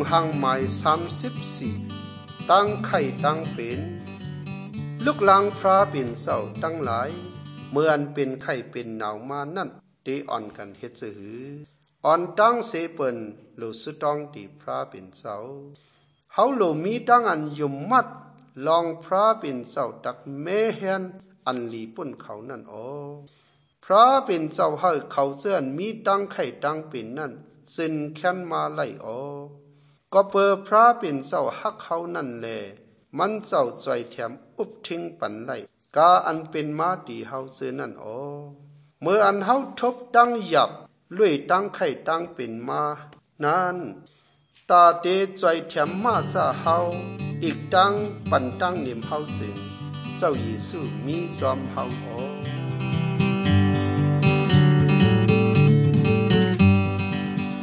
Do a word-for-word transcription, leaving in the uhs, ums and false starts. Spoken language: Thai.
หังหมายสามสิบสี่ตั้งไข่ตั้งเป็นลูกหลังพระเป็นเจ้าตั้งหลายเมื่ออันเป็นไข่เป็นหนาวมานั่นตีอ่อนกันเฮ็ดซะหืออ่อนตั้งเสเปิ้นโลสุต้องตีพระเป็นเจ้าเฮาโลมีตั้งอันยุมมัดลองพระเป็นเจ้าตักแม่เฮียนอันลีปุ่นเขานั่นอ๋อพระเป็นเจ้าเฮาเขาเจือนมีตั้งไข่ตั้งเป็นนั่นสินแค้นมาไล่อ๋อก็เปอพระเป็นเจ้าฮักเขานั่นแลมันเจ้าจ่อยแถมอุบทิ้งปันไล่กาอันเป็นมาดีเฮาเจือนั่นอ๋อเมื่ออันเฮาทบตั้งหยับลุยตั้งไข่ตั้งเป็นมานั้นตาเตจ่อยแถมมาจะเฮาอีกตั้งปันตั้งนิมเฮาจึงเจ้าเยซูมีจอมเฮาอ๋อ